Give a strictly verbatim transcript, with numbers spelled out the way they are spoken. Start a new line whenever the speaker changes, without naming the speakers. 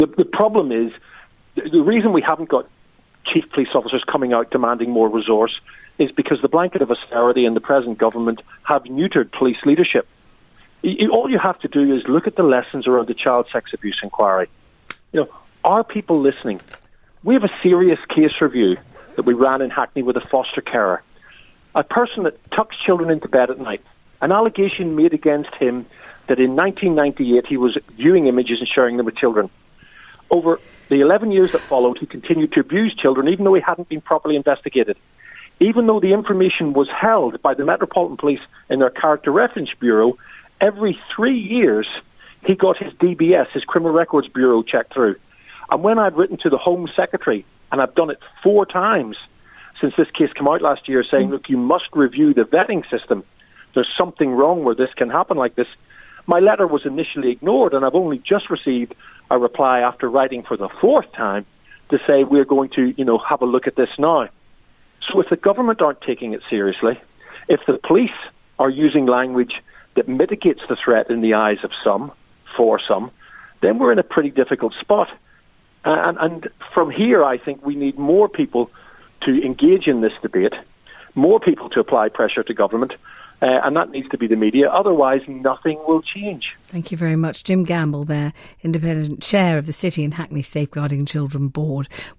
The, the problem is, the reason we haven't got chief police officers coming out demanding more resource is because the blanket of austerity and the present government have neutered police leadership. All you have to do is look at the lessons around the child sex abuse inquiry. You know, are people listening? We have a serious case review that we ran in Hackney with a foster carer, a person that tucks children into bed at night. An allegation made against him that in nineteen ninety-eight he was viewing images and sharing them with children. Over the eleven years that followed, he continued to abuse children, even though he hadn't been properly investigated. Even though the information was held by the Metropolitan Police in their Character Reference Bureau, every three years he got his D B S, his Criminal Records Bureau, checked through. And when I'd written to the Home Secretary, and I've done it four times since this case came out last year, saying, look, you must review the vetting system. There's something wrong where this can happen like this. My letter was initially ignored, and I've only just received a reply after writing for the fourth time to say we're going to, you know, have a look at this now. So if the government aren't taking it seriously, if the police are using language that mitigates the threat in the eyes of some, for some, then we're in a pretty difficult spot. And, and from here, I think we need more people to engage in this debate, more people to apply pressure to government, uh, and that needs to be the media. Otherwise, nothing will change.
Thank you very much. Jim Gamble there, Independent Chair of the City and Hackney Safeguarding Children Board.